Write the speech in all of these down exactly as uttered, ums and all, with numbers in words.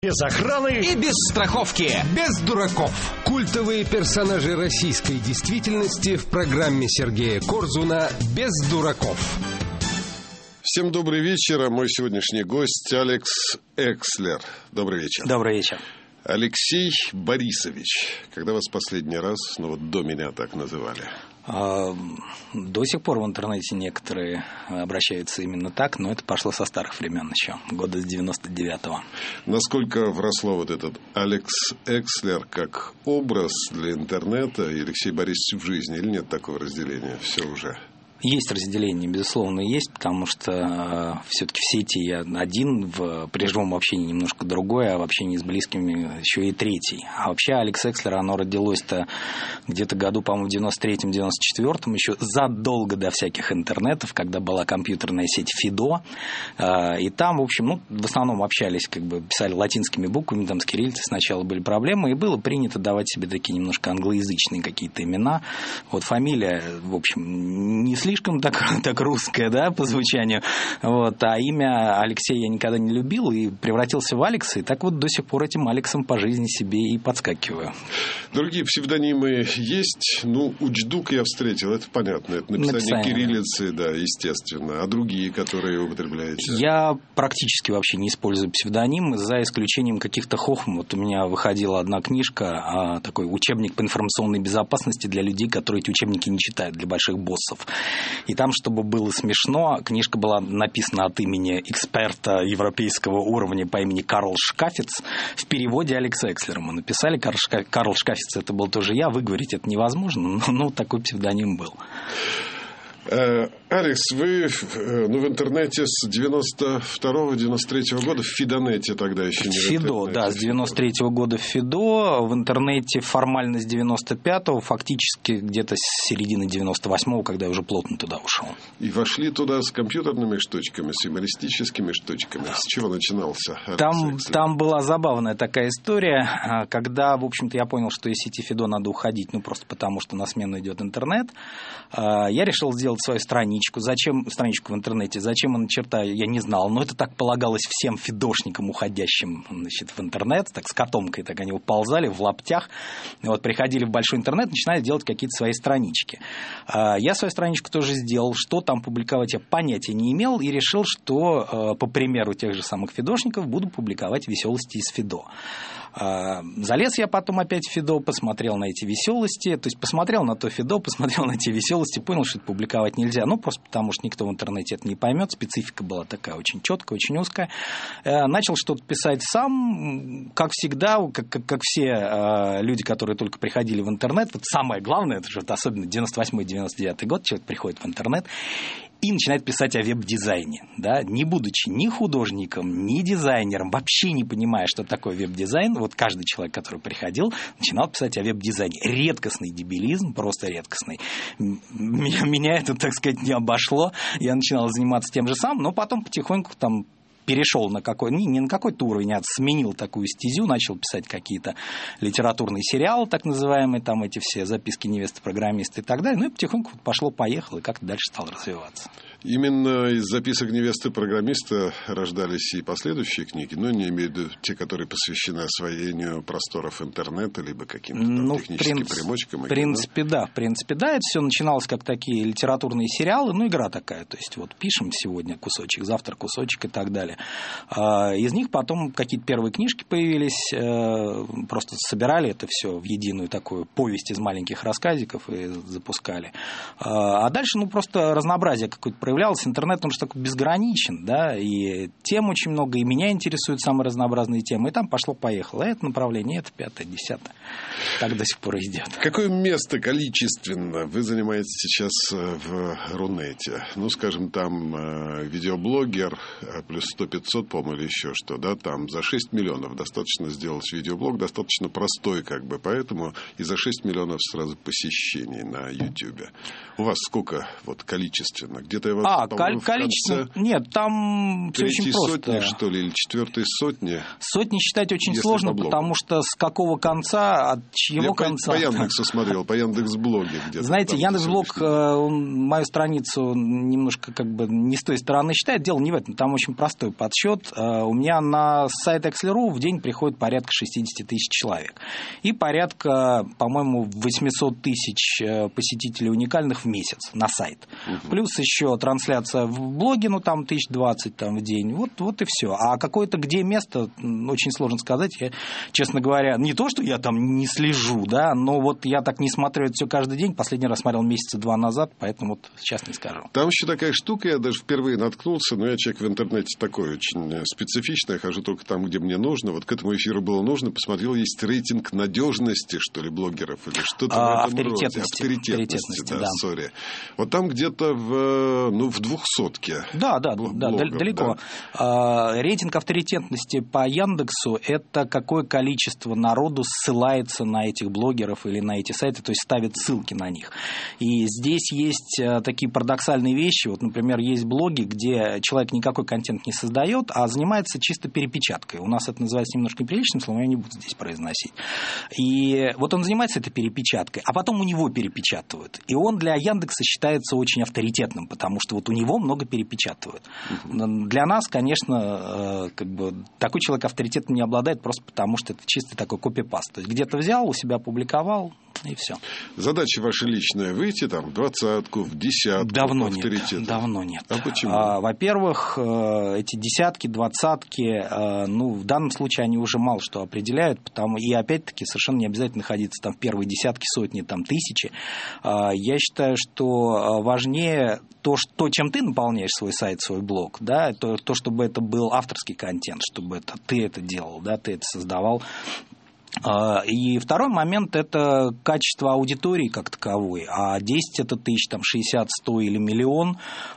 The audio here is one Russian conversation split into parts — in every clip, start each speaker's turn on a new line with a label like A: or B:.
A: Без охраны
B: и без страховки, без дураков.
C: Культовые персонажи российской действительности в программе Сергея Корзуна «Без дураков».
D: Всем добрый вечер. Мой сегодняшний гость Алекс Экслер. Добрый вечер.
B: Добрый вечер.
D: Алексей Борисович. Когда вас последний раз, ну вот до меня так называли?
B: До сих пор в интернете некоторые обращаются именно так, но это пошло со старых времен еще, года с девяносто девятого.
D: Насколько вросло вот этот Алекс Экслер как образ для интернета и Алексей Борисович в жизни, или нет такого разделения? Все уже...
B: Есть разделение, безусловно, есть, потому что э, все-таки в сети я один, в приживом общении немножко другое, а в общении с близкими еще и третий. А вообще Алекс Экслер, оно родилось-то где-то году, по-моему, в девяносто третьем — девяносто четвёртом, еще задолго до всяких интернетов, когда была компьютерная сеть Фидо. Э, и там, в общем, ну, в основном общались, как бы писали латинскими буквами, там с кириллицей сначала были проблемы, и было принято давать себе такие немножко англоязычные какие-то имена. Вот фамилия, в общем, не слишком слишком так, так русское, да, по звучанию. Вот. А имя Алексей я никогда не любил и превратился в Алекса. И так вот до сих пор этим Алексом по жизни себе и подскакиваю.
D: Другие псевдонимы есть. Ну, Учдук я встретил, это понятно. Это написание, написание кириллицы, да, естественно. А другие, которые употребляете? Я
B: практически вообще не использую псевдонимы, за исключением каких-то хохм. Вот у меня выходила одна книжка, такой учебник по информационной безопасности для людей, которые эти учебники не читают, для больших боссов. И там, чтобы было смешно, книжка была написана от имени эксперта европейского уровня по имени Карл Шкафец. В переводе Алекса Экслера мы написали. Карл, Шка... Карл Шкафец — это был тоже я. Выговорить это невозможно, но ну, такой псевдоним был.
D: Алекс, вы ну, в интернете с девяносто второго — девяносто третьего года, в Фидонете тогда еще не
B: Фидо, да, с девяносто третьего года в Фидо, в интернете формально с девяносто пятого, фактически где-то с середины девяносто восьмого, когда я уже плотно туда ушел.
D: И вошли туда с компьютерными штучками, с юмористическими штучками. С чего начинался Алекс
B: там,
D: Экслер? Там
B: была забавная такая история, когда, в общем-то, я понял, что из сети Фидо надо уходить, ну, просто потому, что на смену идет интернет. Я решил сделать свою страничку. Зачем страничку в интернете? Зачем она черта, я не знал. Но это так полагалось всем фидошникам, уходящим, значит, в интернет. Так с котомкой так они уползали в лаптях. Вот, приходили в большой интернет, начинали делать какие-то свои странички. Я свою страничку тоже сделал. Что там публиковать, я понятия не имел. И решил, что, по примеру тех же самых фидошников, буду публиковать веселости из Фидо. Залез я потом опять в Фидо, посмотрел на эти веселости, то есть посмотрел на то Фидо, посмотрел на эти веселости, понял, что это публиковать нельзя, ну просто потому, что никто в интернете это не поймет, специфика была такая очень четкая, очень узкая. Начал что-то писать сам, как всегда, как, как, как все люди, которые только приходили в интернет, вот самое главное, это же особенно девяносто восьмой — девяносто девятый год, человек приходит в интернет и начинает писать о веб-дизайне, да, не будучи ни художником, ни дизайнером, вообще не понимая, что такое веб-дизайн. Вот каждый человек, который приходил, начинал писать о веб-дизайне. Редкостный дебилизм, просто редкостный. Меня, меня это, так сказать, не обошло. Я начинал заниматься тем же самым, но потом потихоньку там перешел на какой, не, не на какой-то уровень, а сменил такую стезю, начал писать какие-то литературные сериалы, так называемые, там эти все записки невесты программиста и так далее. Ну и потихоньку пошло-поехало, и как-то дальше стал развиваться.
D: Именно из записок невесты программиста рождались и последующие книги, но не имею в виду те, которые посвящены освоению просторов интернета, либо каким-то там ну, техническим принцип, примочкам.
B: В принципе, да. В принципе, да. Это все начиналось как такие литературные сериалы, ну, игра такая. То есть, вот пишем сегодня кусочек, завтра кусочек и так далее. Из них потом какие-то первые книжки появились, просто собирали это все в единую такую повесть из маленьких рассказиков и запускали. А дальше, ну, просто разнообразие какое-то проявлялось. Интернет, он же такой безграничен, да, и тем очень много, и меня интересуют самые разнообразные темы, и там пошло-поехало. Это направление, это пятое, десятое. Так до сих пор идет.
D: Какое место количественно вы занимаете сейчас в Рунете? Ну, скажем, там видеоблогер плюс сто пятьсот, по-моему, или еще что, да, там за шесть миллионов достаточно сделать видеоблог, достаточно простой, как бы, поэтому и за шесть миллионов сразу посещений на Ютьюбе. У вас сколько вот количественно? Где-то я вот,
B: а, количество... Нет, там все очень просто.
D: Сотни, что ли, или четвертой сотни?
B: Сотни считать очень сложно, по потому что с какого конца, от чьего
D: Я
B: конца...
D: Я по Яндексу смотрел, по Яндекс.Блоге где-то.
B: Знаете, Яндекс.Блог мою страницу немножко как бы не с той стороны считает. Дело не в этом, там очень простой подсчет. У меня на сайт эксель точка ру в день приходит порядка шестьдесят тысяч человек. И порядка, по-моему, восемьсот тысяч посетителей уникальных в месяц на сайт. Угу. Плюс еще трансляция в блоге, ну там тысяч двадцать там, в день. Вот, вот и все. А какое-то где место, очень сложно сказать. Я, честно говоря, не то, что я там не слежу, да, но вот я так не смотрю это все каждый день. Последний раз смотрел месяца два назад, поэтому вот сейчас не скажу.
D: Там еще такая штука, я даже впервые наткнулся, но я человек в интернете такой очень специфичный, я хожу только там, где мне нужно. Вот к этому эфиру было нужно, посмотрел, есть рейтинг надежности, что ли, блогеров или что-то
B: а,
D: в этом роде.
B: Авторитетности.
D: Авторитетности, да,
B: да.
D: сори. Вот там где-то в, ну, в двухсотке.
B: Да, да, блогов, да, далеко. Да. А, рейтинг авторитетности по Яндексу – это какое количество народу ссылается на этих блогеров или на эти сайты, то есть ставит ссылки на них. И здесь есть такие парадоксальные вещи. Вот, например, есть блоги, где человек никакой контент не создает, а занимается чисто перепечаткой. У нас это называется немножко неприличным словом, я не буду здесь произносить. И вот он занимается этой перепечаткой, а потом у него перепечатывают. И он для Яндекса считается очень авторитетным, потому что вот у него много перепечатывают. Угу. Для нас, конечно, как бы, такой человек авторитетом не обладает, просто потому что это чистый такой копипаст. То есть где-то взял, у себя опубликовал, и все.
D: Задача ваша личная — выйти там в двадцатку, в десятку?
B: Давно нет. Давно нет.
D: А почему?
B: А, во-первых, эти десятки, двадцатки, ну, в данном случае они уже мало что определяют, потому и опять-таки совершенно не обязательно находиться там в первой десятке, сотни, там тысячи. Я считаю, что важнее то, что, чем ты наполняешь свой сайт, свой блог, да, то, то, чтобы это был авторский контент, чтобы это ты это делал, да, ты это создавал. И второй момент – это качество аудитории как таковой. А десять это тысяч, там, шестьдесят, сто или миллион.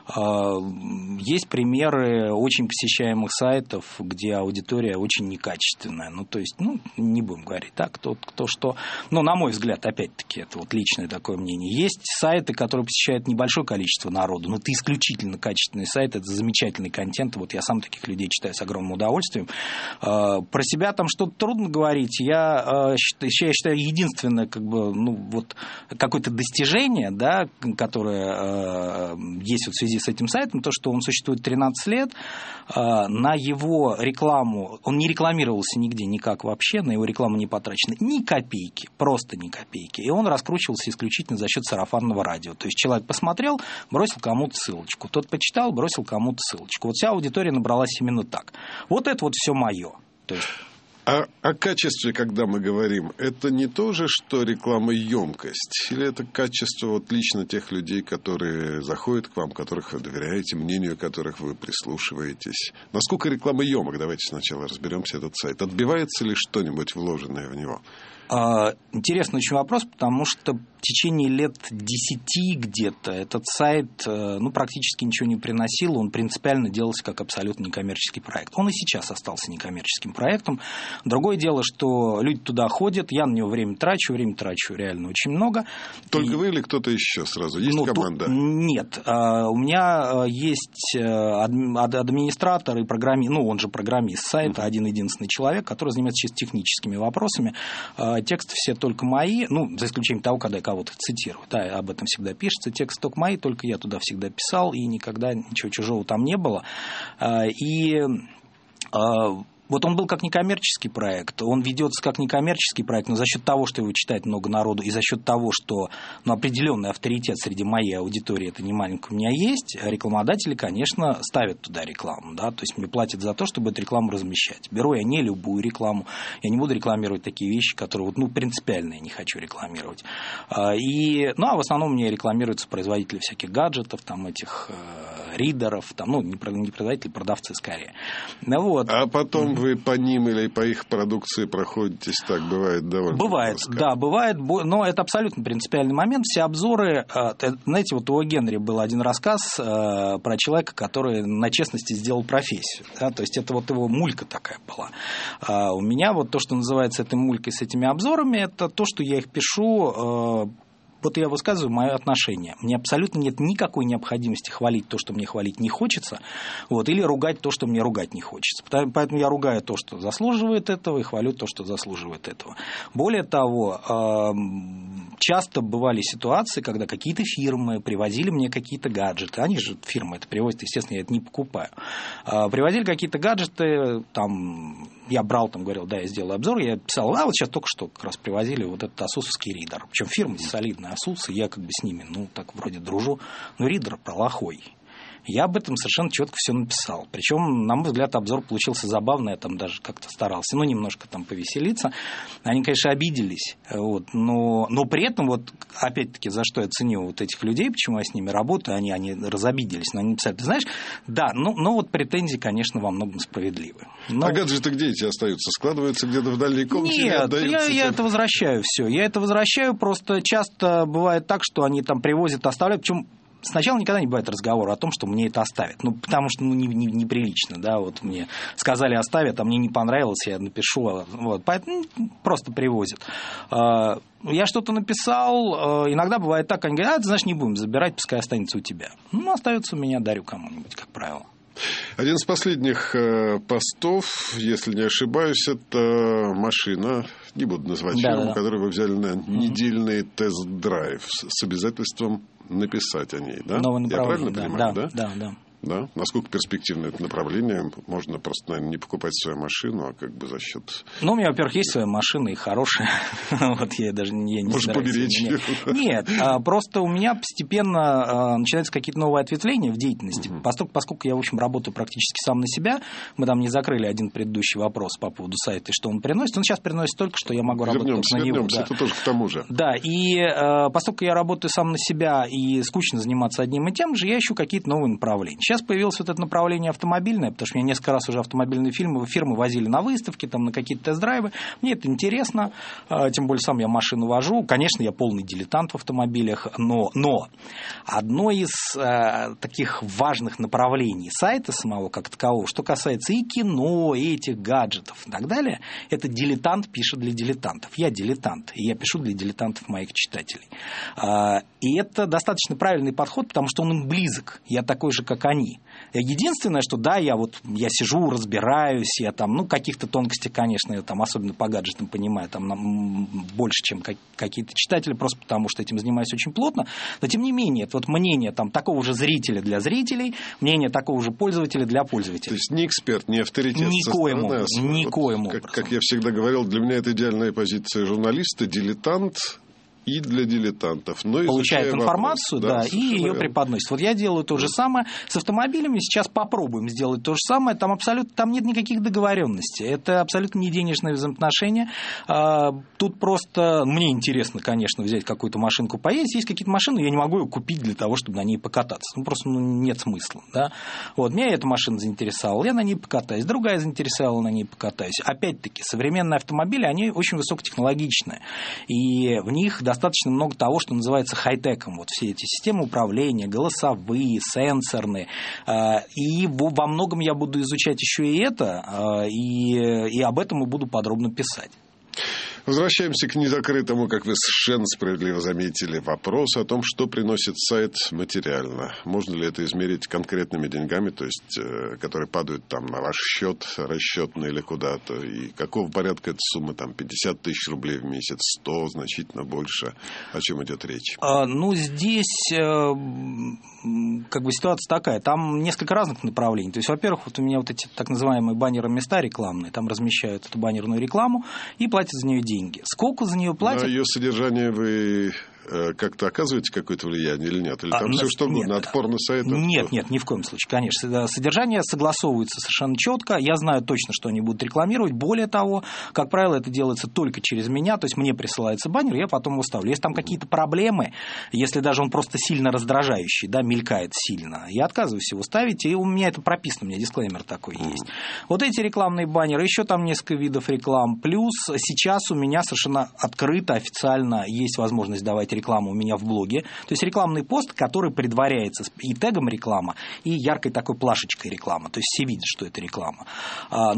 B: Есть примеры очень посещаемых сайтов, где аудитория очень некачественная. Ну, то есть, ну, не будем говорить, да, кто, кто что. Но, на мой взгляд, опять-таки, это вот личное такое мнение. Есть сайты, которые посещают небольшое количество народу, но это исключительно качественный сайт, это замечательный контент. Вот я сам таких людей читаю с огромным удовольствием. Про себя там что-то трудно говорить. Я Я считаю, единственное, как бы, ну, вот, какое-то достижение, да, которое э, есть вот в связи с этим сайтом, то, что он существует тринадцать лет, э, на его рекламу, он не рекламировался нигде никак вообще, на его рекламу не потрачено ни копейки, просто ни копейки, и он раскручивался исключительно за счет сарафанного радио. То есть человек посмотрел, бросил кому-то ссылочку, тот почитал, бросил кому-то ссылочку. Вот вся аудитория набралась именно так. Вот это вот все мое. То есть...
D: А о качестве, когда мы говорим, это не то же, что рекламоемкость? Или это качество вот лично тех людей, которые заходят к вам, которых вы доверяете, мнению которых вы прислушиваетесь? Насколько рекламоемок? Давайте сначала разберемся этот сайт. Отбивается ли что-нибудь, вложенное в него?
B: Интересный очень вопрос, потому что в течение лет десяти где-то этот сайт ну, практически ничего не приносил, он принципиально делался как абсолютно некоммерческий проект. Он и сейчас остался некоммерческим проектом. Другое дело, что люди туда ходят, я на него время трачу, время трачу реально очень много.
D: Только
B: и...
D: вы или кто-то еще сразу? Есть ну, команда?
B: Тут... Нет. У меня есть администратор и программист, ну он же программист сайта, uh-huh. один-единственный человек, который занимается чисто техническими вопросами. Тексты все только мои, ну, за исключением того, когда я кого-то цитирую. Да, об этом всегда пишется. Тексты только мои, только я туда всегда писал, и никогда ничего чужого там не было. И... Вот он был как некоммерческий проект, он ведется как некоммерческий проект, но за счет того, что его читает много народу, и за счет того, что ну, определенный авторитет среди моей аудитории, это не маленький, у меня есть, рекламодатели, конечно, ставят туда рекламу, да, то есть мне платят за то, чтобы эту рекламу размещать. Беру я не любую рекламу, я не буду рекламировать такие вещи, которые вот, ну, принципиально я не хочу рекламировать. И, ну, а в основном мне рекламируются производители всяких гаджетов, там, этих э, ридеров, там, ну, не производители, продавцы скорее. Вот.
D: А потом вы по ним или по их продукции проходитесь, так бывает довольно
B: Бывает, жестко. Да, бывает, но это абсолютно принципиальный момент. Все обзоры, знаете, вот у Генри был один рассказ про человека, который на честности сделал профессию. Да, то есть это вот его мулька такая была. А у меня вот то, что называется этой мулькой с этими обзорами, это то, что я их пишу Вот я высказываю мое отношение. Мне абсолютно нет никакой необходимости хвалить то, что мне хвалить не хочется, вот, или ругать то, что мне ругать не хочется. Поэтому я ругаю то, что заслуживает этого, и хвалю то, что заслуживает этого. Более того, часто бывали ситуации, когда какие-то фирмы привозили мне какие-то гаджеты. Они же, фирмы это привозят, естественно, я это не покупаю. Привозили какие-то гаджеты, там, я брал, там, говорил, да, я сделаю обзор, я писал, а вот сейчас только что как раз привозили вот этот асусовский ридер. Причем фирма солидная, Asus, и я как бы с ними, ну, так вроде дружу, но ридер плохой. Я об этом совершенно четко все написал. Причем, на мой взгляд, обзор получился забавный, я там даже как-то старался, ну, немножко там повеселиться. Они, конечно, обиделись, вот, но, но при этом, вот, опять-таки, за что я ценю вот этих людей, почему я с ними работаю, они, они разобиделись, но они написали, ты знаешь, да, ну, ну вот претензии, конечно, во многом справедливы. Но...
D: А гаджеты где эти остаются? Складываются где-то в дальней комнате?
B: Нет, я, я это возвращаю все. Я это возвращаю, просто часто бывает так, что они там привозят, оставляют, причем сначала никогда не бывает разговора о том, что мне это оставят. Ну, потому что ну, не, не, неприлично, да, вот мне сказали оставят, а мне не понравилось, я напишу, вот, поэтому просто привозят. Я что-то написал, иногда бывает так, они говорят, а, ты знаешь, не будем забирать, пускай останется у тебя. Ну, остается у меня, дарю кому-нибудь, как правило.
D: Один из последних э, постов, если не ошибаюсь, это машина, не буду называть
B: да,
D: фирму,
B: да.
D: которую вы взяли на недельный mm-hmm. тест-драйв с, с обязательством написать о ней, да?
B: Новое
D: Я правильно
B: да,
D: понимаю,
B: да?
D: Да,
B: да, да.
D: Да? Насколько перспективно это направление? Можно просто, наверное, не покупать свою машину, а как бы за счет...
B: Ну, у меня, во-первых, есть своя машина и хорошая. Вот я даже я не
D: Может, поберечь ее?
B: Нет, просто у меня постепенно начинаются какие-то новые ответвления в деятельности. Поскольку, поскольку я, в общем, работаю практически сам на себя, мы там не закрыли один предыдущий вопрос по поводу сайта и что он приносит. Он сейчас приносит только, что я могу работать
D: вернемся,
B: на него.
D: Вернемся, это тоже к тому же.
B: Да, и поскольку я работаю сам на себя и скучно заниматься одним и тем же, я ищу какие-то новые направления. Сейчас появилось вот это направление автомобильное, потому что меня несколько раз уже автомобильные фирмы, фирмы возили на выставки, там, на какие-то тест-драйвы. Мне это интересно, тем более сам я машину вожу. Конечно, я полный дилетант в автомобилях, но, но одно из э, таких важных направлений сайта самого как такового, что касается и кино, и этих гаджетов и так далее, это дилетант пишет для дилетантов. Я дилетант, и я пишу для дилетантов моих читателей. Э, и это достаточно правильный подход, потому что он им близок. Я такой же, как они. Единственное, что да, я вот я сижу, разбираюсь, я там, ну, каких-то тонкостей, конечно, я там, особенно по гаджетам понимаю, там больше, чем как, какие-то читатели, просто потому что этим занимаюсь очень плотно, но тем не менее, это вот мнение там такого же зрителя для зрителей, мнение такого же пользователя для пользователей.
D: То есть не эксперт, не авторитет.
B: Никоим образом. Никоим
D: вот,
B: образом.
D: Как, как я всегда говорил, для меня это идеальная позиция журналиста, дилетант. И для дилетантов. Но
B: получает информацию,
D: вопрос,
B: да, да и ее верно. Преподносит. Вот я делаю то же самое с автомобилями. Сейчас попробуем сделать то же самое. Там абсолютно там нет никаких договоренностей. Это абсолютно не денежные взаимоотношения. Тут просто мне интересно, конечно, взять какую-то машинку поездить. Есть какие-то машины, я не могу ее купить для того, чтобы на ней покататься. Ну, просто ну, нет смысла. Да? Вот, меня эта машина заинтересовала, я на ней покатаюсь. Другая заинтересовала, на ней покатаюсь. Опять-таки, современные автомобили, они очень высокотехнологичные. И в них достаточно много того, что называется хай-теком. Вот все эти системы управления, голосовые, сенсорные. И во многом я буду изучать еще и это, и, и об этом и буду подробно писать.
D: Возвращаемся к незакрытому, как вы совершенно справедливо заметили, вопросу о том, что приносит сайт материально. Можно ли это измерить конкретными деньгами, то есть, которые падают там на ваш счет расчетный или куда-то, и какого порядка эта сумма, там, пятьдесят тысяч рублей в месяц, сто, значительно больше, о чем идет речь? А,
B: ну, здесь как бы ситуация такая, там несколько разных направлений. То есть, во-первых, вот у меня вот эти так называемые баннеры места рекламные, там размещают эту баннерную рекламу и платят за нее деньги. Деньги. Сколько за нее платят?
D: На ее содержание вы как-то оказываете какое-то влияние или нет? Или там а, все что угодно, от порно-сайтов?
B: Нет, нет, ни в коем случае, конечно. Содержание согласовывается совершенно четко. Я знаю точно, что они будут рекламировать. Более того, как правило, это делается только через меня. То есть мне присылается баннер, я потом его ставлю. Если там какие-то проблемы, если даже он просто сильно раздражающий, да, мелькает сильно, я отказываюсь его ставить, и у меня это прописано, у меня дисклеймер такой есть. Mm. Вот эти рекламные баннеры, еще там несколько видов реклам. Плюс сейчас у меня совершенно открыто, официально есть возможность давать рекламу у меня в блоге. То есть рекламный пост, который предваряется и тегом реклама, и яркой такой плашечкой реклама. То есть все видят, что это реклама.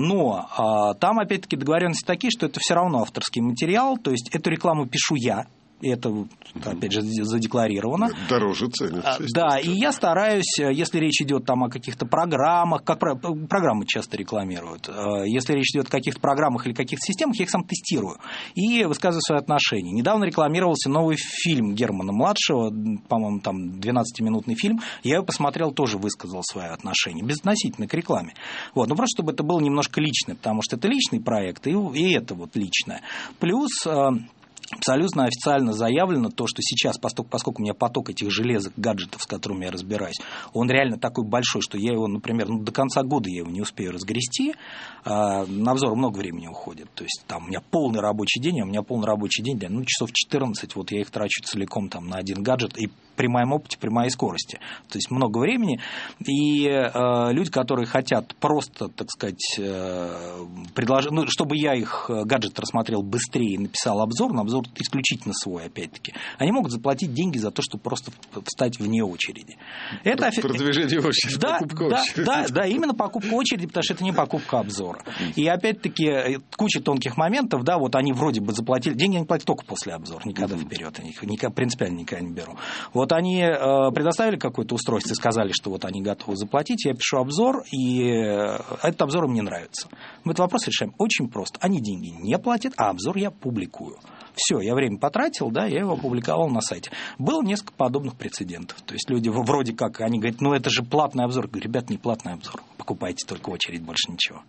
B: Но там, опять-таки, договоренности такие, что это все равно авторский материал. То есть эту рекламу пишу я. И это, опять же, задекларировано.
D: Дороже ценится.
B: Да, и я стараюсь, если речь идет там о каких-то программах, как программы часто рекламируют, если речь идет о каких-то программах или каких-то системах, я их сам тестирую и высказываю свои отношения. Недавно рекламировался новый фильм Германа-младшего, по-моему, там двенадцатиминутный фильм. Я его посмотрел, тоже высказал свои отношения, безотносительно к рекламе. Вот. Ну, просто чтобы это было немножко личное, потому что это личный проект, и, и это вот личное. Плюс... абсолютно официально заявлено то, что сейчас, поскольку, поскольку у меня поток этих железок, гаджетов, с которыми я разбираюсь, он реально такой большой, что я его, например, ну, до конца года я его не успею разгрести, а на обзор много времени уходит. То есть там у меня полный рабочий день, а у меня полный рабочий день, да, ну, часов четырнадцать, вот я их трачу целиком там на один гаджет, и при моем опыте, при моей скорости. То есть много времени. И э, люди, которые хотят просто, так сказать, э, предложить, ну, чтобы я их гаджет рассмотрел быстрее и написал обзор, на обзор исключительно свой, опять-таки, они могут заплатить деньги за то, чтобы просто встать вне очереди. Это
D: продвижение очереди,
B: да,
D: покупка
B: да,
D: очереди.
B: Да, да, именно покупка очереди, потому что это не покупка обзора. И опять-таки куча тонких моментов, да, вот они вроде бы заплатили, деньги они платят только после обзора, никогда mm-hmm. вперед, они их принципиально никогда не беру. Вот они э, предоставили какое-то устройство и сказали, что вот они готовы заплатить, я пишу обзор, и э, этот обзор им не нравится. Мы этот вопрос решаем очень просто. Они деньги не платят, а обзор я публикую. Все, я время потратил, да, я его опубликовал на сайте. Было несколько подобных прецедентов. То есть люди вроде как, они говорят, ну это же платный обзор. Я говорю, ребят, не платный обзор. Покупайте только очередь, больше ничего.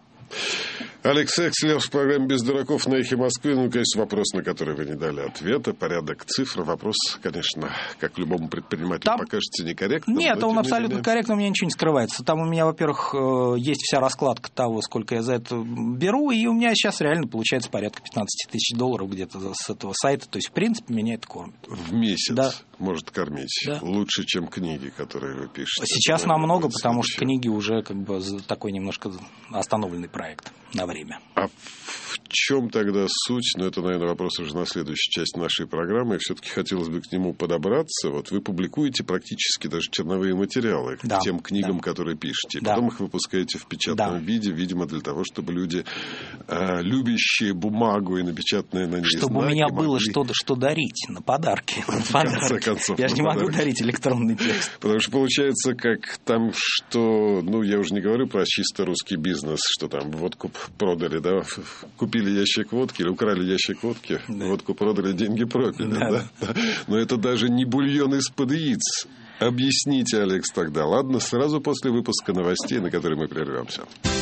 D: Алекс Экслер в программе «Без дураков» на «Эхе Москвы». Ну, конечно, вопрос, на который вы не дали ответа. Порядок цифр. Вопрос, конечно, как любому предпринимателю там... покажется некорректным.
B: Нет, он абсолютно менее... корректно, у меня ничего не скрывается. Там у меня, во-первых, есть вся раскладка того, сколько я за это беру, и у меня сейчас реально получается порядка пятнадцать тысяч долларов где-то с этого сайта. То есть, в принципе, меня это кормит.
D: В месяц да. может кормить.
B: Да.
D: Лучше, чем книги, которые вы пишете.
B: Сейчас это, намного, потому что книги уже как бы такой немножко остановленный проект на время.
D: А в чем тогда суть? Ну, это, наверное, вопрос уже на следующей части нашей программы. И все-таки хотелось бы к нему подобраться. Вот вы публикуете практически даже черновые материалы к да, тем книгам, да. которые пишете. И да. потом их выпускаете в печатном да. виде, видимо, для того, чтобы люди, э, любящие бумагу и напечатанные на ней
B: чтобы
D: знаки,
B: у меня
D: могли...
B: было что-то, что дарить на подарки.
D: В конце концов.
B: Я же не могу дарить электронный текст.
D: Потому что получается, как там, что... Ну, я уже не говорю про чисто русский бизнес, что там водку продали, да, купили ящик водки или украли ящик водки, да. водку продали, деньги пропили, да. Да? Да. Но это даже не бульон из-под яиц. Объясните, Алекс, тогда. Ладно, сразу после выпуска новостей, на который мы прервемся.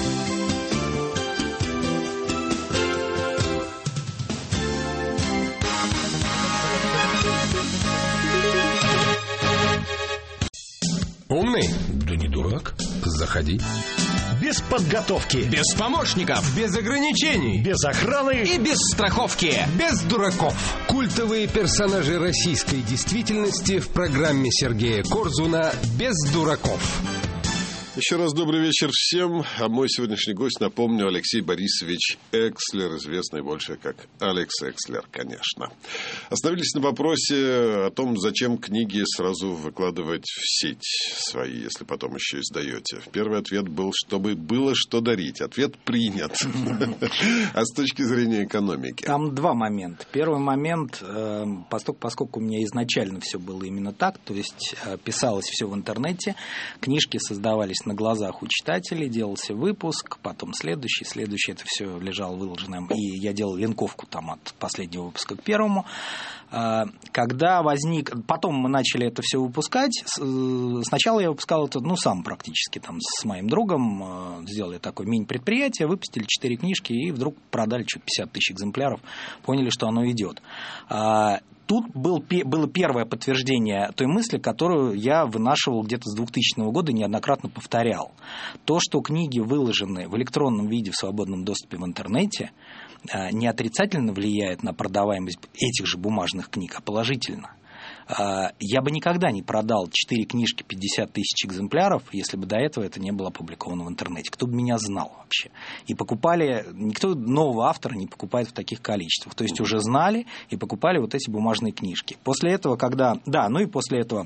C: Умный? Да не дурак. Заходи.
A: Без подготовки.
C: Без помощников. Без ограничений.
A: Без охраны.
C: И без страховки. Без дураков. Культовые персонажи российской действительности в программе Сергея Корзуна «Без дураков».
D: Еще раз добрый вечер всем. А мой сегодняшний гость, напомню, Алексей Борисович Экслер, известный больше как Алекс Экслер, конечно. Остановились на вопросе о том, зачем книги сразу выкладывать в сеть свои, если потом еще издаете. Первый ответ был, чтобы было что дарить. Ответ принят. А с точки зрения экономики?
B: Там два момента. Первый момент, поскольку у меня изначально все было именно так, то есть писалось все в интернете, книжки создавались на глазах у читателей, делался выпуск, потом следующий, следующий, это все лежало выложенным, и я делал линковку там от последнего выпуска к первому. Когда возник... Потом мы начали это все выпускать. Сначала я выпускал это, ну, сам практически, там, с моим другом. Сделали такое мини-предприятие, выпустили четыре книжки, и вдруг продали что-то пятьдесят тысяч экземпляров. Поняли, что оно идет. Тут был, было первое подтверждение той мысли, которую я вынашивал где-то с двухтысячного года и неоднократно повторял. То, что книги выложены в электронном виде в свободном доступе в интернете, не отрицательно влияет на продаваемость этих же бумажных книг, а положительно. Я бы никогда не продал четыре книжки пятьдесят тысяч экземпляров, если бы до этого это не было опубликовано в интернете. Кто бы меня знал вообще. И покупали... Никто нового автора не покупает в таких количествах. То есть уже знали и покупали вот эти бумажные книжки. После этого, когда... Да, ну и после этого...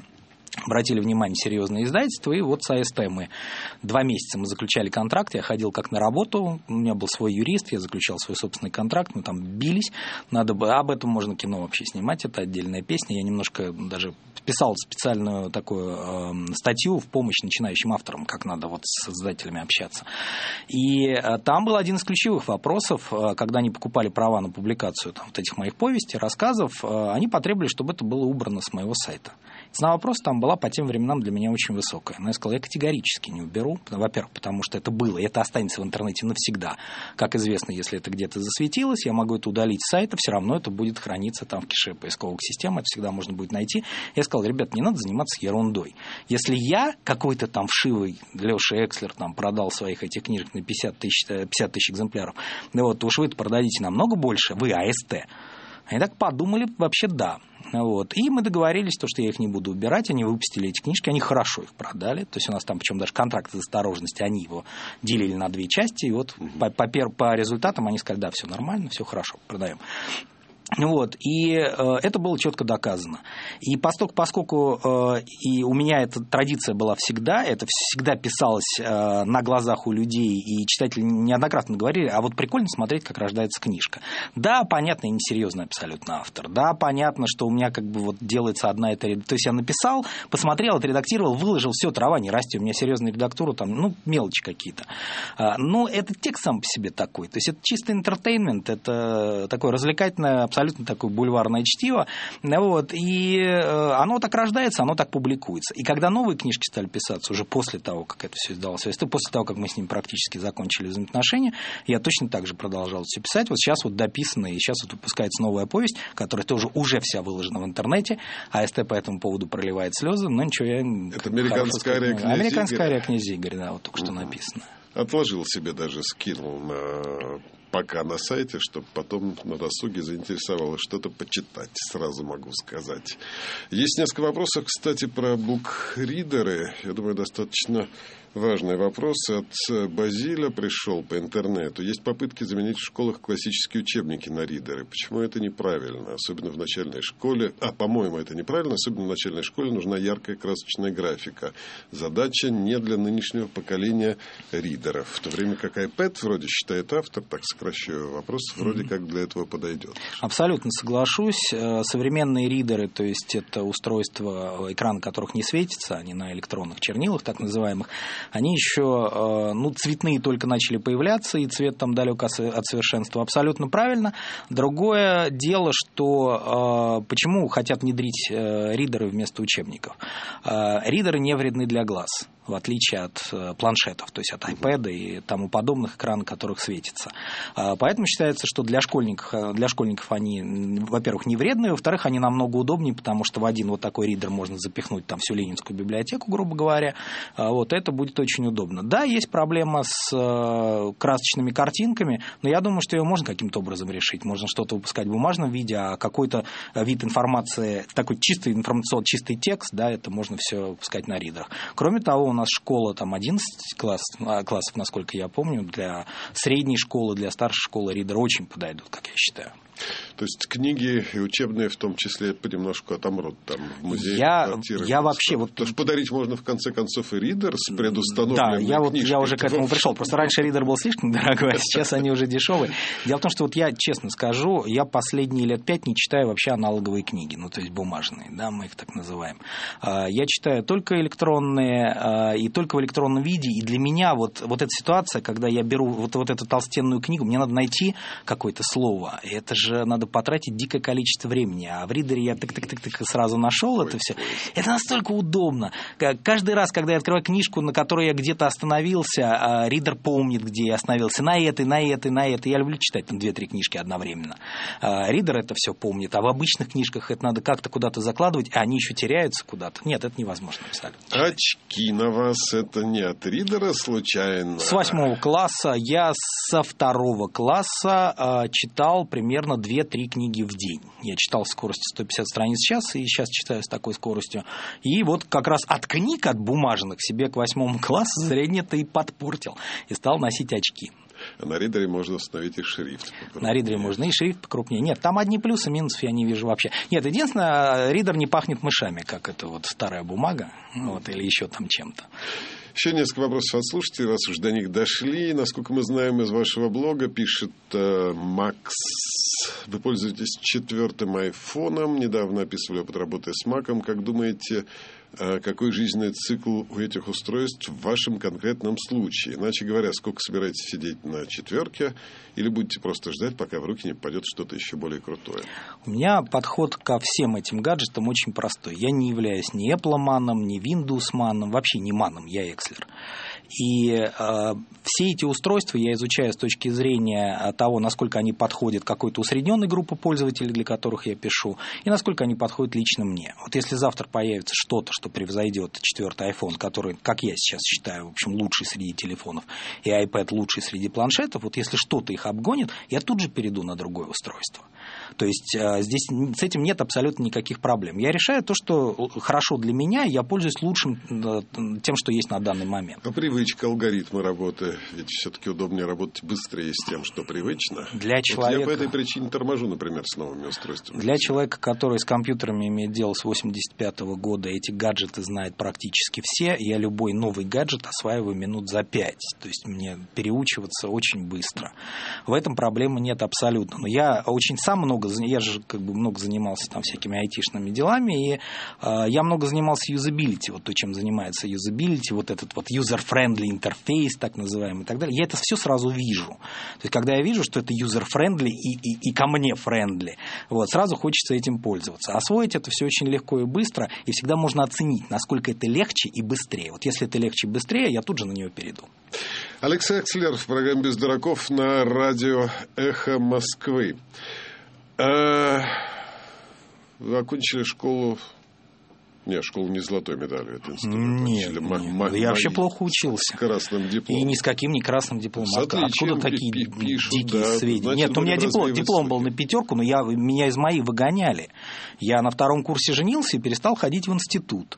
B: обратили внимание серьезные издательства, и вот с АСТ мы два месяца мы заключали контракт, я ходил как на работу, у меня был свой юрист, я заключал свой собственный контракт, мы там бились, надо бы, об этом можно кино вообще снимать, это отдельная песня, я немножко даже писал специальную такую э, статью в помощь начинающим авторам, как надо вот с издателями общаться. И э, там был один из ключевых вопросов, э, когда они покупали права на публикацию там, вот этих моих повестей, рассказов, э, они потребовали, чтобы это было убрано с моего сайта. Цена вопроса там была по тем временам для меня очень высокая. Но я сказал, я категорически не уберу. Во-первых, потому что это было, и это останется в интернете навсегда. Как известно, если это где-то засветилось, я могу это удалить с сайта, все равно это будет храниться там в кэше поисковых систем, это всегда можно будет найти. Я сказал, ребят, не надо заниматься ерундой. Если я какой-то там вшивый Леша Экслер там продал своих этих книжек на пятьдесят тысяч экземпляров, ну вот, уж вы это продадите намного больше, вы АСТ. Они так подумали, вообще да. Вот. И мы договорились, то, что я их не буду убирать, они выпустили эти книжки, они хорошо их продали, то есть у нас там, причем даже контракт из осторожности, они его делили на две части, и вот угу. по, по, по результатам они сказали, да, все нормально, все хорошо, продаем. Вот, и э, это было четко доказано. И поскольку, поскольку э, и у меня эта традиция была всегда, это всегда писалось э, на глазах у людей, и читатели неоднократно говорили, а вот прикольно смотреть, как рождается книжка. Да, понятно, я несерьезный абсолютно автор. Да, понятно, что у меня как бы вот делается одна эта... То есть я написал, посмотрел, отредактировал, выложил, все, трава не растет, у меня серьезная редактура, там, ну, мелочи какие-то. А, но это текст сам по себе такой. То есть это чисто интертеймент, это такое развлекательное, абсолютно абсолютно такое бульварное чтиво, вот, и оно так рождается, оно так публикуется. И когда новые книжки стали писаться, уже после того, как это все издалось, после того, как мы с ним практически закончили взаимоотношения, я точно так же продолжал все писать. Вот сейчас вот дописано, и сейчас вот выпускается новая повесть, которая тоже уже вся выложена в интернете, АСТ по этому поводу проливает слезы, но ничего, я...
D: Это «Американская ария князь Игорь».
B: «Американская ария князь Игорь», да, вот только что
D: угу.
B: написано.
D: Отложил себе, даже скинул на... пока на сайте, чтобы потом на досуге заинтересовало что-то почитать, сразу могу сказать. Есть несколько вопросов, кстати, про букридеры. Я думаю, достаточно важный вопрос. От Базиля пришел по интернету. Есть попытки заменить в школах классические учебники на ридеры. Почему это неправильно? Особенно в начальной школе. А, по-моему, это неправильно. Особенно в начальной школе нужна яркая красочная графика. Задача не для нынешнего поколения ридеров. В то время как iPad, вроде считает автор, так сокращаю вопрос, вроде mm-hmm. как для этого подойдет.
B: Абсолютно соглашусь. Современные ридеры, то есть это устройства, экран которых не светится, они на электронных чернилах, так называемых, они еще, ну, цветные только начали появляться, и цвет там далек от совершенства. Абсолютно правильно. Другое дело, что почему хотят внедрить ридеры вместо учебников. Ридеры не вредны для глаз, в отличие от планшетов, то есть от iPad и тому подобных экранов, которых светится. Поэтому считается, что для школьников, для школьников они, во-первых, не вредные, во-вторых, они намного удобнее, потому что в один вот такой ридер можно запихнуть там всю Ленинскую библиотеку, грубо говоря. Вот это будет очень удобно. Да, есть проблема с красочными картинками, но я думаю, что ее можно каким-то образом решить. Можно что-то выпускать в бумажном виде, а какой-то вид информации, такой чистый информационный, чистый текст, да, это можно все выпускать на ридерах. Кроме того, у нас школа там одиннадцать классов, классов, насколько я помню, для средней школы, для старшей школы ридеры очень подойдут, как я считаю.
D: То есть книги и учебные в том числе понемножку отомрут там в музее.
B: Я, я вообще... Вот...
D: Потому что подарить можно в конце концов и ридер с предустановленной
B: Да, я, вот,
D: книжкой.
B: я уже к этому пришел. Просто раньше ридер был слишком дорогой, а сейчас они уже дешевые. Дело в том, что вот я честно скажу, я последние лет пять не читаю вообще аналоговые книги, ну то есть бумажные, да, мы их так называем. Я читаю только электронные и только в электронном виде. И для меня вот, вот эта ситуация, когда я беру вот, вот эту толстенную книгу, мне надо найти какое-то слово. И это же надо потратить дикое количество времени. А в ридере я тык-тык-тык-тык сразу нашел это все. Это настолько удобно. Каждый раз, когда я открываю книжку, на которой я где-то остановился, ридер помнит, где я остановился. На этой, на этой, на этой. Я люблю читать там две-три книжки одновременно. Ридер это все помнит. А в обычных книжках это надо как-то куда-то закладывать, а они еще теряются куда-то. Нет, это невозможно абсолютно.
D: Очки на вас это не от ридера случайно?
B: С восьмого класса. Я со второго класса читал примерно две-три книги в день. Я читал с скоростью сто пятьдесят страниц в час, и сейчас читаю с такой скоростью. И вот как раз от книг, от бумажных, себе к восьмому классу зрение-то и подпортил. И стал носить очки.
D: А на ридере можно установить и шрифт покрупнее.
B: На ридере можно и шрифт покрупнее. Нет, там одни плюсы, минусов я не вижу вообще. Нет, единственное, ридер не пахнет мышами, как это вот старая бумага, вот, или еще там чем-то.
D: Еще несколько вопросов от слушателей, раз уж до них дошли. Насколько мы знаем из вашего блога, пишет э, Макс, вы пользуетесь четвертым айфоном, недавно описывали опыт работы с Маком. Как думаете, э, какой жизненный цикл у этих устройств в вашем конкретном случае? Иначе говоря, сколько собираетесь сидеть на четверке, или будете просто ждать, пока в руки не попадет что-то еще более крутое?
B: У меня подход ко всем этим гаджетам очень простой. Я не являюсь ни Apple-маном, ни Windows-маном, вообще не маном, я экслер. И э, все эти устройства я изучаю с точки зрения того, насколько они подходят какой-то усредненной группе пользователей, для которых я пишу, и насколько они подходят лично мне. Вот если завтра появится что-то, что превзойдет четвертый iPhone, который, как я сейчас считаю, в общем, лучший среди телефонов, и iPad лучший среди планшетов, вот если что-то их обгонит, я тут же перейду на другое устройство. То есть э, здесь с этим нет абсолютно никаких проблем. Я решаю то, что хорошо для меня, я пользуюсь лучшим э, тем, что есть на данный момент.
D: А привычка, алгоритмы работы, ведь все-таки удобнее работать быстрее с тем, что привычно.
B: Для человека...
D: Вот я по этой причине торможу, например, с новыми устройствами.
B: Для человека, который с компьютерами имеет дело с восемьдесят пятого года, эти гаджеты знает практически все, я любой новый гаджет осваиваю минут за пять. То есть мне переучиваться очень быстро. В этом проблемы нет абсолютно. Но я очень сам много, я же как бы много занимался там всякими айтишными делами, и э, я много занимался юзабилити, вот то, чем занимается юзабилити, вот этот вот user-friendly интерфейс, так называемый, и так далее. Я это все сразу вижу. То есть, когда я вижу, что это user-friendly и, и, и ко мне friendly, вот, сразу хочется этим пользоваться. Освоить это все очень легко и быстро, и всегда можно оценить, насколько это легче и быстрее. Вот если это легче и быстрее, я тут же на нее перейду.
D: Алекс Экслер в программе «Без дураков» на радио «Эхо Москвы». А, вы окончили школу... Нет, школу не золотой медалью, это институт.
B: Нет,
D: нет.
B: М- м- я вообще плохо учился.
D: С красным дипломом.
B: И ни с каким не красным дипломом.
D: С
B: Откуда
D: отличием
B: такие
D: пишут,
B: дикие
D: да,
B: сведения?
D: значит,
B: Нет, у меня диплом, диплом был
D: высокие.
B: на пятерку, но я, меня из моей выгоняли. Я на втором курсе женился и перестал ходить в институт.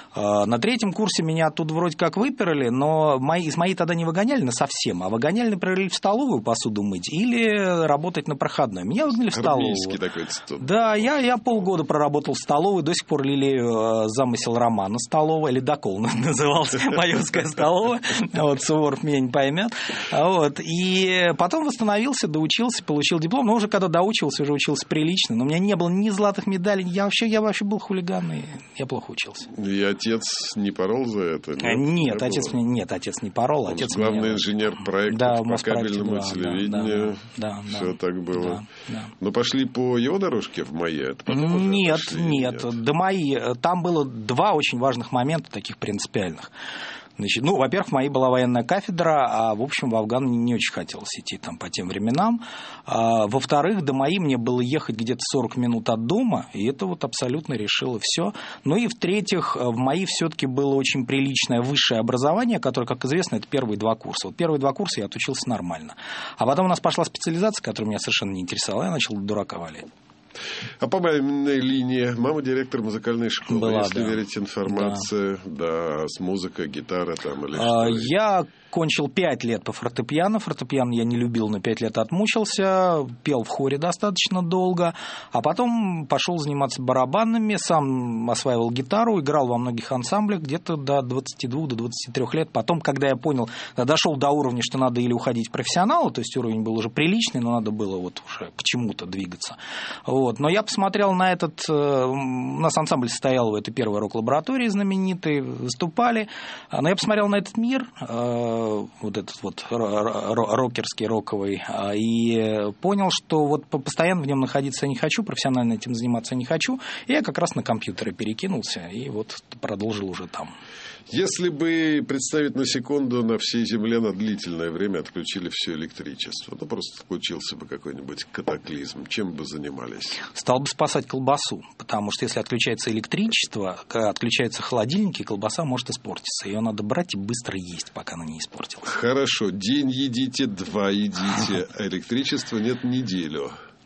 B: На третьем курсе меня оттуда вроде как выперли, но мои, из моей тогда не выгоняли насовсем, а выгоняли, например, в столовую посуду мыть или работать на проходной. Меня выгнали в столовую.
D: Армейский такой институт.
B: Да, я, я полгода проработал в столовой, до сих пор лелею замысел романа «Столовая», или «Докол» назывался, майорская столовая, вот, Суворов меня не поймет. Вот. И потом восстановился, доучился, получил диплом, но уже когда доучился, уже учился прилично, но у меня не было ни золотых медалей, я вообще, я вообще был хулиган, и я плохо учился.
D: И отец не порол за это?
B: Нет, нет, отец, меня, нет отец не порол.
D: Он
B: отец
D: главный
B: меня...
D: инженер проекта
B: да,
D: по кабельному
B: да,
D: телевидению.
B: Да, да,
D: Все
B: да,
D: так было.
B: Да, да.
D: Но пошли по его дорожке в МАЕ? Это потом уже
B: нет,
D: отошли,
B: нет,
D: нет.
B: до МАИ там было два очень важных момента, таких принципиальных. Значит, ну, во-первых, в МАИ была военная кафедра, а, в общем, в Афган не очень хотелось идти там по тем временам. А, во-вторых, до МАИ мне было ехать где-то сорок минут от дома, и это вот абсолютно решило все. Ну и в-третьих, в МАИ все-таки было очень приличное высшее образование, которое, как известно, это первые два курса. Вот первые два курса я отучился нормально. А потом у нас пошла специализация, которая меня совершенно не интересовала, я начал дурака валять.
D: А по маминой линии мама директор музыкальной школы,
B: Была,
D: если
B: да.
D: верить информации, да, да с музыкой, гитара там или
B: а,
D: что?
B: Я кончил пять лет по фортепиано. Фортепиано я не любил, но пять лет отмучился. Пел в хоре достаточно долго. А потом пошел заниматься барабанами. Сам осваивал гитару, играл во многих ансамблях где-то до двадцати двух, до двадцати трёх лет. Потом, когда я понял, дошел до уровня, что надо или уходить в профессионалы, то есть уровень был уже приличный, но надо было вот уже к чему-то двигаться. Вот. Но я посмотрел на этот... У нас ансамбль состоял, это первая рок-лаборатория знаменитые, выступали. Но я посмотрел на этот мир, вот этот вот рокерский, роковый, и понял, что вот постоянно в нем находиться я не хочу, профессионально этим заниматься не хочу. И я как раз на компьютеры перекинулся и вот продолжил уже там.
D: Если бы представить на секунду, на всей Земле на длительное время отключили все электричество, ну просто случился бы какой-нибудь катаклизм, чем бы занимались?
B: Стал бы спасать колбасу, потому что если отключается электричество, отключаются холодильники, колбаса может испортиться. Ее надо брать и быстро есть, пока она не испортилась.
D: Хорошо, день едите, два едите, а электричества нет неделю.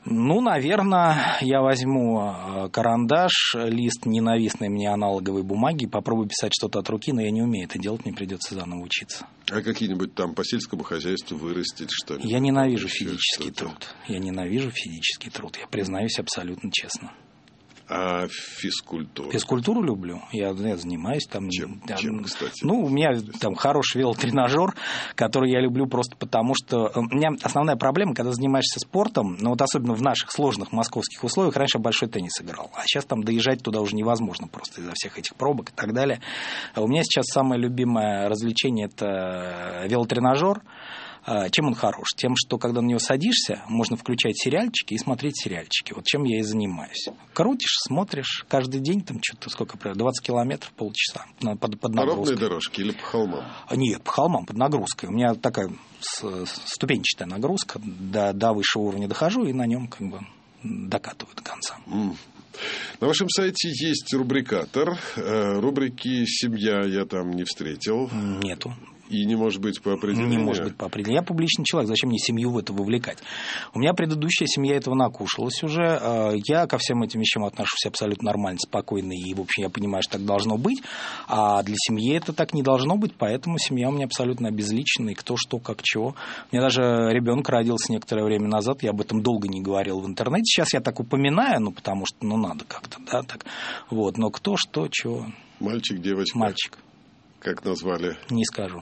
B: Ну, наверное, я возьму карандаш, лист ненавистной мне аналоговой бумаги, попробую писать что-то от руки, но я не умею это делать, мне придется заново учиться.
D: А какие-нибудь там по сельскому хозяйству вырастить что-нибудь?
B: Я ненавижу физический труд. Я ненавижу физический труд, я признаюсь абсолютно честно.
D: А физкультуру?
B: Физкультуру люблю. Я, я занимаюсь там.
D: Чем,
B: я,
D: Чем, кстати?
B: Ну, у меня там хороший велотренажер, который я люблю просто потому, что... У меня основная проблема, когда занимаешься спортом, ну вот особенно в наших сложных московских условиях, раньше большой теннис играл, а сейчас там доезжать туда уже невозможно просто из-за всех этих пробок и так далее. А у меня сейчас самое любимое развлечение – это велотренажер. Чем он хорош? Тем, что когда на него садишься, можно включать сериальчики и смотреть сериальчики. Вот чем я и занимаюсь. Крутишь, смотришь, каждый день там что-то, сколько, двадцать километров, полчаса под, под
D: нагрузкой. По ровной дорожке или по холмам?
B: Нет, по холмам, под нагрузкой. У меня такая ступенчатая нагрузка, до, до высшего уровня дохожу и на нем как бы докатываю до конца.
D: Mm. На вашем сайте есть рубрикатор. Рубрики «Семья» я там не встретил.
B: Нету.
D: И не может быть по определению?
B: Не может быть по определению. Я публичный человек, зачем мне семью в это вовлекать? У меня предыдущая семья этого накушалась уже. Я ко всем этим вещам отношусь абсолютно нормально, спокойно, и, в общем, я понимаю, что так должно быть. А для семьи это так не должно быть, поэтому семья у меня абсолютно обезличена, и кто, что, как, чего. У меня даже ребенок родился некоторое время назад, я об этом долго не говорил в интернете. Сейчас я так упоминаю, ну, потому что, ну, надо как-то, да, так. Вот, но кто, что, чего.
D: Мальчик, девочка?
B: Мальчик.
D: Как назвали?
B: Не скажу.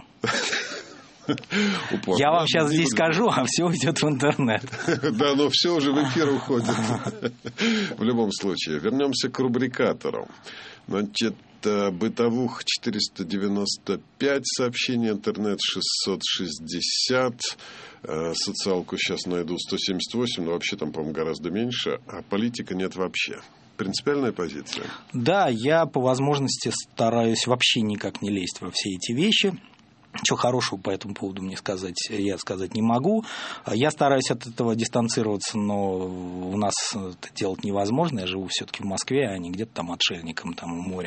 B: Я вам сейчас здесь скажу, а все уйдет в интернет.
D: Да, но все уже в эфир уходит. В любом случае, вернемся к рубрикатору. Значит, бытовух четыреста девяносто пять сообщений, интернет шестьсот шестьдесят, социалку сейчас найду сто семьдесят восемь, но вообще там, по-моему, гораздо меньше, а политика нет вообще. Принципиальная позиция? Да,
B: я по возможности стараюсь вообще никак не лезть во все эти вещи. Чего хорошего по этому поводу мне сказать, я сказать не могу. Я стараюсь от этого дистанцироваться, но у нас это делать невозможно. Я живу все-таки в Москве, а не где-то там отшельником там, у моря.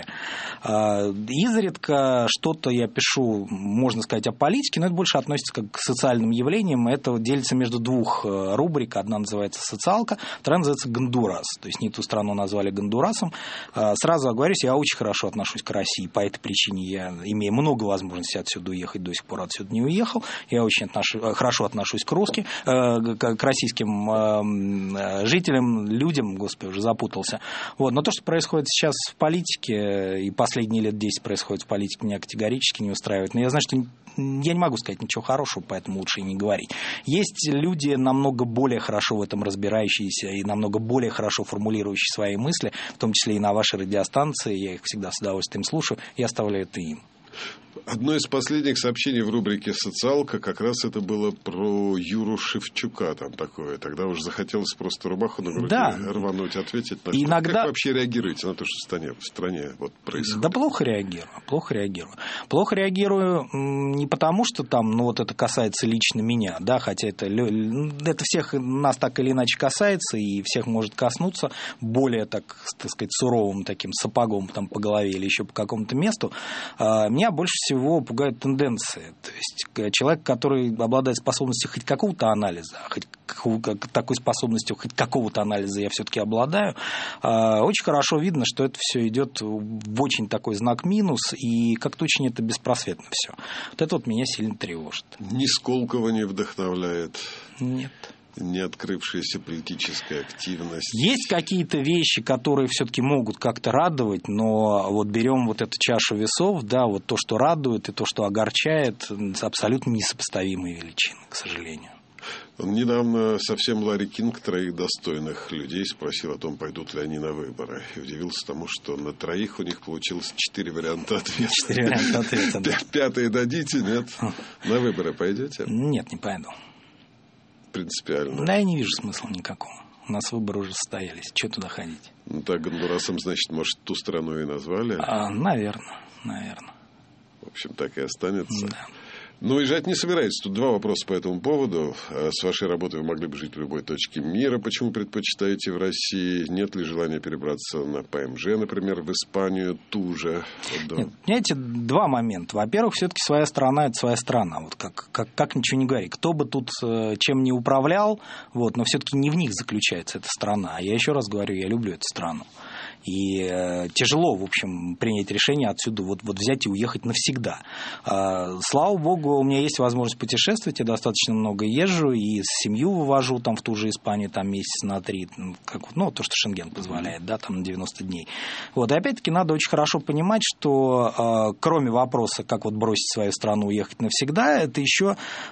B: Изредка что-то я пишу, можно сказать, о политике, но это больше относится как к социальным явлениям. Это делится между двух рубрик. Одна называется «Социалка», вторая называется «Гондурас». То есть не ту страну назвали Гондурасом. Сразу оговорюсь, я очень хорошо отношусь к России. По этой причине я имею много возможностей отсюда уехать. До сих пор отсюда не уехал. Я очень отношу, хорошо отношусь к русским, э, к российским э, жителям, людям, господи, уже запутался. Вот. Но то, что происходит сейчас в политике, и последние лет десять происходит в политике, меня категорически не устраивает. Но я знаю, что я не могу сказать ничего хорошего, поэтому лучше и не говорить. Есть люди, намного более хорошо в этом разбирающиеся и намного более хорошо формулирующие свои мысли, в том числе и на вашей радиостанции. Я их всегда с удовольствием слушаю и оставляю это им.
D: Одно из последних сообщений в рубрике «Социалка» как раз это было про Юру Шевчука. Там такое. Тогда уже захотелось просто рубаху на груди да. рвануть, ответить. На Иногда... Как вообще реагируете на то, что в стране, в стране вот происходит?
B: Да плохо реагирую. Плохо реагирую. Плохо реагирую не потому, что там, ну, вот это касается лично меня, да, хотя это, это всех нас так или иначе касается и всех может коснуться более, так, так сказать, суровым таким сапогом там, по голове или еще по какому-то месту. Меня больше всего пугают тенденции. То есть человек, который обладает способностью хоть какого-то анализа, хоть такой способностью хоть какого-то анализа я все-таки обладаю, очень хорошо видно, что это все идет в очень такой знак минус, и как-то очень это беспросветно все. Вот это вот меня сильно тревожит.
D: Ни Сколково не вдохновляет?
B: Нет.
D: Не открывшаяся политическая активность.
B: Есть какие-то вещи, которые все-таки могут как-то радовать, но вот берем вот эту чашу весов, да, вот то, что радует и то, что огорчает, абсолютно несопоставимые величины, к сожалению.
D: Недавно совсем Ларри Кинг троих достойных людей спросил о том, пойдут ли они на выборы. И удивился тому, что на троих у них получилось четыре варианта ответа.
B: Четыре варианта ответа, да.
D: Пятый дадите, нет? На выборы пойдете?
B: Нет, не пойду.
D: Принципиально.
B: Да, я не вижу смысла никакого. У нас выборы уже состоялись. Чего туда ходить?
D: Ну так, Гондурасом, значит, может, ту страну и назвали?
B: А, наверное, наверное.
D: В общем, так и останется.
B: Да.
D: Ну, уезжать не собирается. Тут два вопроса по этому поводу. С вашей работой вы могли бы жить в любой точке мира. Почему предпочитаете в России? Нет ли желания перебраться на ПМЖ, например, в Испанию ту же? Вот, да.
B: Нет, понимаете, два момента. Во-первых, все-таки своя страна – это своя страна. Вот как, как, как ничего не говори. Кто бы тут чем ни управлял, вот, но все-таки не в них заключается эта страна. Я еще раз говорю, я люблю эту страну. И э, тяжело, в общем, принять решение отсюда вот, вот взять и уехать навсегда. Э, слава богу, у меня есть возможность путешествовать, я достаточно много езжу, и семью вывожу там в ту же Испанию там месяц на три, как, ну, то, что Шенген позволяет, да, там на девяносто дней. Вот, и опять-таки надо очень хорошо понимать, что э, кроме вопроса, как вот бросить свою страну, уехать навсегда, это еще,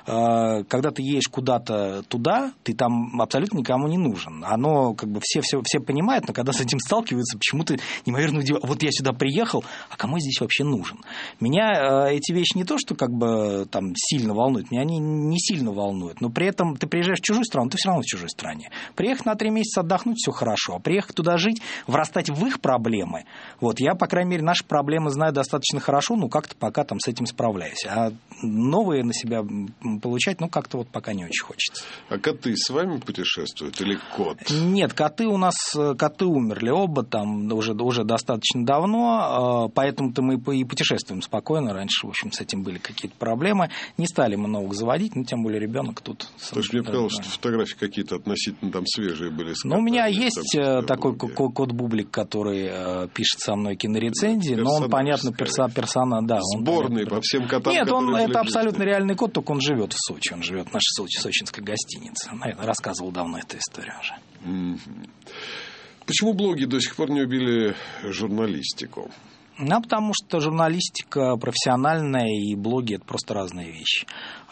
B: э, когда ты едешь куда-то туда, ты там абсолютно никому не нужен. Оно, как бы, все, все, все понимают, но когда с этим сталкиваются, почему-то неимоверно удивляюсь. Вот я сюда приехал, а кому здесь вообще нужен? Меня э, эти вещи не то, что как бы там сильно волнуют, меня они не сильно волнуют, но при этом ты приезжаешь в чужую страну, ты все равно в чужой стране. Приехать на три месяца отдохнуть, все хорошо, а приехать туда жить, врастать в их проблемы, вот я, по крайней мере, наши проблемы знаю достаточно хорошо, ну как-то пока там с этим справляюсь. А новые на себя получать, ну как-то вот пока не очень хочется.
D: А коты с вами путешествуют или кот?
B: Нет, коты у нас, коты умерли оба там уже, уже достаточно давно, поэтому-то мы и путешествуем спокойно. Раньше, в общем, с этим были какие-то проблемы. Не стали мы новых заводить, но тем более ребенок тут...
D: То есть мне показалось, что фотографии какие-то относительно там свежие были.
B: Ну, у меня есть там, такой кот Бублик, который пишет со мной кинорецензии, но он, понятно, перса, персона... Да,
D: сборный по всем котам.
B: Нет, он, это абсолютно реальный кот, только он живет в Сочи. Он живет в нашей Сочи, сочинской гостинице. Наверное, рассказывал давно эту историю уже.
D: Mm-hmm. Почему блоги до сих пор не убили журналистику?
B: Ну, потому что журналистика профессиональная и блоги – это просто разные вещи.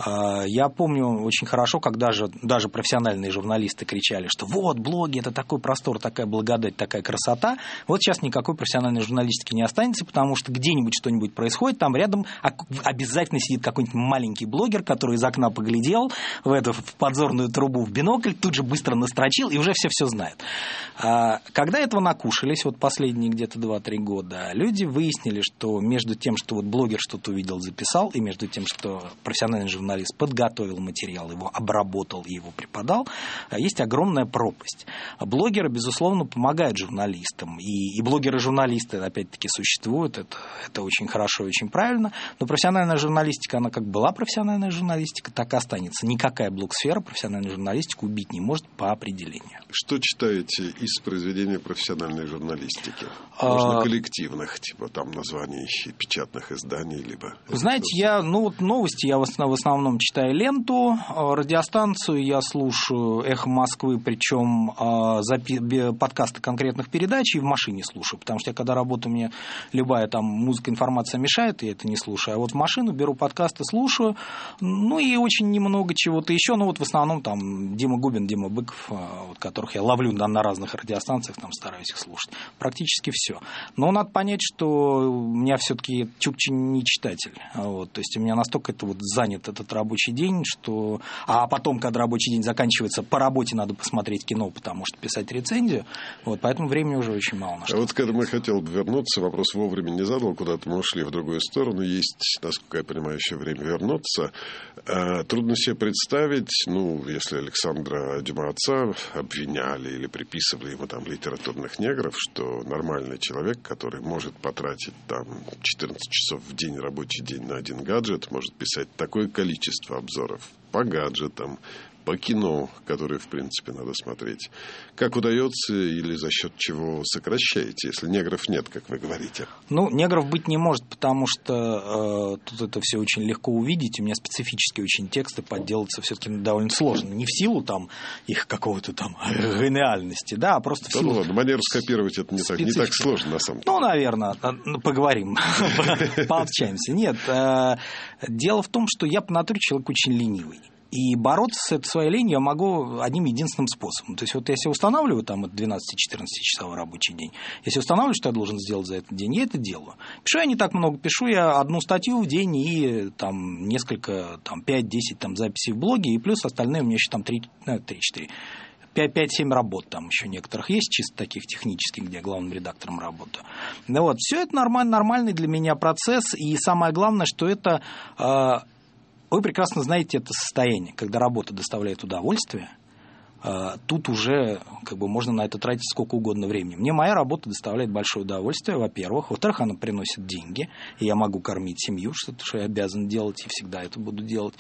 B: Я помню очень хорошо, когда же даже профессиональные журналисты кричали, что вот, блоги – это такой простор, такая благодать, такая красота. Вот сейчас никакой профессиональной журналистики не останется, потому что где-нибудь что-нибудь происходит, там рядом обязательно сидит какой-нибудь маленький блогер, который из окна поглядел в эту в подзорную трубу в бинокль, тут же быстро настрочил и уже все-все знает. Когда этого накушались, вот последние где-то два-три года, люди выяснили, что между тем, что вот блогер что-то увидел, записал, и между тем, что профессиональный журналист подготовил материал, его обработал и его преподал, есть огромная пропасть. Блогеры, безусловно, помогают журналистам. И, и блогеры-журналисты, опять-таки, существуют. Это, это очень хорошо и очень правильно. Но профессиональная журналистика, она как была профессиональная журналистика, так и останется. Никакая блогсфера профессиональную журналистику убить не может по определению.
D: Что читаете из произведения профессиональной журналистики? Можно а... коллективных, типа там названий печатных изданий, либо...
B: Знаете, я, ну вот новости я в основном читаю ленту, радиостанцию я слушаю «Эхо Москвы», причем запи- подкасты конкретных передач и в машине слушаю, потому что я, когда работаю, мне любая там музыка, информация мешает, я это не слушаю, а вот в машину беру подкасты, слушаю, ну и очень немного чего-то еще, ну вот в основном там Дима Губин, Дима Быков, вот, которых я ловлю на, на разных радиостанциях, там стараюсь их слушать, практически все. Но надо понять, что у меня все-таки Чукчи не читатель. Вот, то есть у меня настолько это вот занят этот рабочий день, что... А потом, когда рабочий день заканчивается, по работе надо посмотреть кино, потому что писать рецензию. Вот, поэтому времени уже очень мало. На
D: а вот к этому я хотел бы вернуться. Вопрос вовремя не задал, куда-то мы ушли в другую сторону. Есть, насколько я понимаю, еще время вернуться. Трудно себе представить, ну, если Александра Дюма отца обвиняли или приписывали ему там литературных негров, что нормальный человек, который может потратить там четырнадцать часов в день, рабочий день на один гаджет, может писать такое количество обзоров по гаджетам, по кино, которое, в принципе, надо смотреть. Как удается или за счет чего сокращаете, если негров нет, как вы говорите?
B: Ну, негров быть не может, потому что э, тут это все очень легко увидеть. У меня специфические очень тексты, подделаться все-таки довольно сложно. Не в силу там их какого-то там гениальности, да, а просто в
D: да
B: силу...
D: Ну ладно, манеру скопировать это не так, не так сложно, на самом деле.
B: Ну, наверное, поговорим, пообщаемся. Нет, дело в том, что я по натуре человек очень ленивый. И бороться с этой своей ленью я могу одним единственным способом. То есть вот я себе устанавливаю там двенадцати-четырнадцатичасовой рабочий день. Если устанавливаю, что я должен сделать за этот день, я это делаю. Пишу я не так много. Пишу я одну статью в день и там несколько, там пять-десять там, записей в блоге. И плюс остальные у меня еще там три-четыре. пять-семь работ там еще некоторых есть, чисто таких технических, где я главным редактором работаю. Да вот, все это нормально, нормальный для меня процесс. И самое главное, что это... Вы прекрасно знаете это состояние, когда работа доставляет удовольствие. Тут уже как бы можно на это тратить сколько угодно времени. Мне моя работа доставляет большое удовольствие, во-первых. Во-вторых, она приносит деньги, и я могу кормить семью, что-то, что я обязан делать, и всегда это буду делать.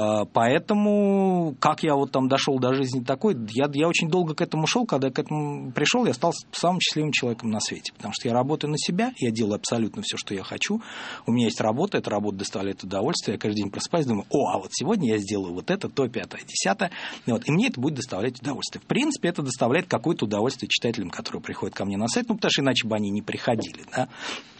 B: Поэтому, как я вот там дошел до жизни такой, я, я очень долго к этому шел. Когда я к этому пришел, я стал самым счастливым человеком на свете. Потому что я работаю на себя, я делаю абсолютно все, что я хочу. У меня есть работа, эта работа доставляет удовольствие. Я каждый день просыпаюсь, думаю, о, а вот сегодня я сделаю вот это, то, пятое, десятое. Вот, и мне это будет доставлять удовольствие. В принципе, это доставляет какое-то удовольствие читателям, которые приходят ко мне на сайт, ну, потому что иначе бы они не приходили, да.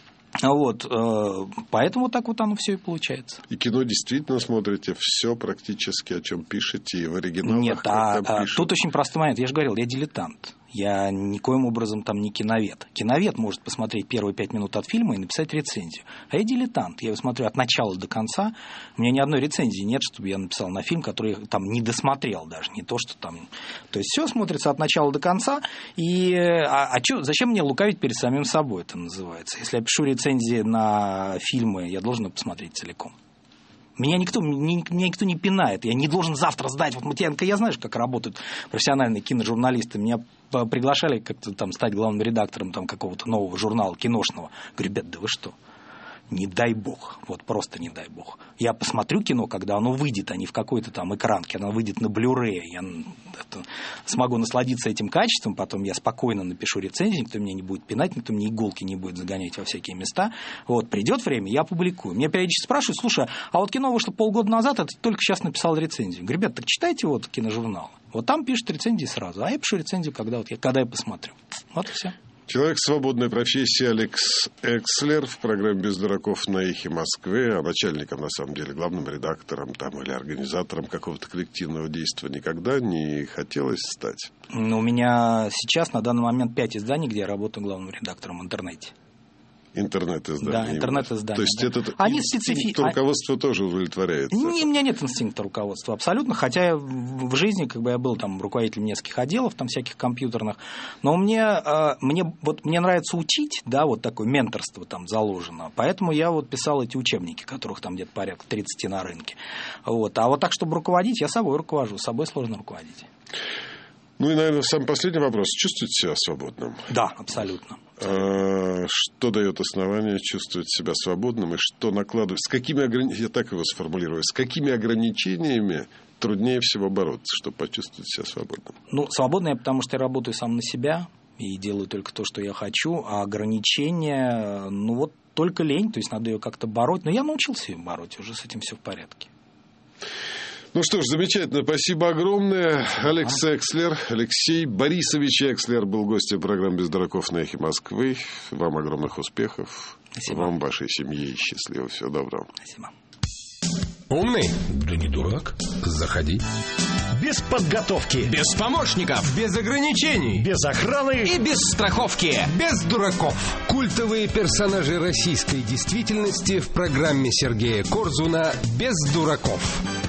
B: Вот, поэтому вот так вот оно все и получается.
D: И кино действительно смотрите все практически, о чем пишете, и в оригиналах.
B: Нет, а, а тут очень простой момент. Я же говорил, я дилетант. Я никоим образом там не киновед. Киновед может посмотреть первые пять минут от фильма и написать рецензию. А я дилетант. Я его смотрю от начала до конца. У меня ни одной рецензии нет, чтобы я написал на фильм, который я там не досмотрел даже. Не то, что там... То есть все смотрится от начала до конца. И... А, а чё, зачем мне лукавить перед самим собой, это называется? Если я пишу рецензии на фильмы, я должен их посмотреть целиком. Меня никто, меня никто не пинает. Я не должен завтра сдать. Вот Матьяненко, я знаешь, как работают профессиональные киножурналисты. Меня приглашали как-то там стать главным редактором там, какого-то нового журнала киношного. Говорю, ребят, да вы что? Не дай бог, вот просто не дай бог. Я посмотрю кино, когда оно выйдет, а не в какой-то там экранке, оно выйдет на Blu-ray. Я это, смогу насладиться этим качеством, потом я спокойно напишу рецензию, никто меня не будет пинать, никто мне иголки не будет загонять во всякие места. Вот, придет время, я публикую. Меня периодически спрашивают, слушай, а вот кино вышло полгода назад, а ты только сейчас написал рецензию. Говорю, ребят, так читайте вот киножурнал. Вот там пишут рецензии сразу, а я пишу рецензию, когда, вот я, когда я посмотрю. Вот и все.
D: Человек свободной профессии Алекс Экслер в программе «Без дураков» на «Эхе Москвы», а начальником, на самом деле, главным редактором там, или организатором какого-то коллективного действия никогда не хотелось стать?
B: У меня сейчас на данный момент пять изданий, где я работаю главным редактором в интернете.
D: Интернет-издание.
B: Да, интернет-издание.
D: То есть
B: да.
D: этот
B: Они
D: инстинкт
B: специфи...
D: руководства тоже удовлетворяется?
B: Не, у меня нет инстинкта руководства абсолютно, хотя в жизни как бы я был там руководителем нескольких отделов, там всяких компьютерных, но мне, мне, вот, мне нравится учить, да, вот такое менторство там заложено, поэтому я вот писал эти учебники, которых там где-то порядка тридцать на рынке. Вот. А вот так, чтобы руководить, я собой руковожу, собой сложно руководить.
D: Ну и, наверное, самый последний вопрос. Чувствуете себя свободным?
B: Да, абсолютно.
D: А, что дает основание чувствовать себя свободным и что накладывает? С какими ограничениями, я так его сформулирую, с какими ограничениями труднее всего бороться, чтобы почувствовать себя свободным?
B: Ну, свободно я, потому что я работаю сам на себя и делаю только то, что я хочу, а ограничения, ну вот только лень, то есть надо ее как-то бороть. Но я научился ее бороть, уже с этим все в порядке.
D: Ну что ж, замечательно. Спасибо огромное. Алекс Экслер, Алексей Борисович Экслер был гостем программы «Без дураков» на «Эхе Москвы». Вам огромных успехов.
B: Спасибо.
D: Вам, вашей семье, счастливо. Всего доброго.
B: Спасибо.
C: Умный? Да не дурак. Заходи.
A: Без подготовки.
C: Без помощников. Без ограничений.
A: Без охраны.
C: И без страховки. Без дураков. Культовые персонажи российской действительности в программе Сергея Корзуна «Без дураков».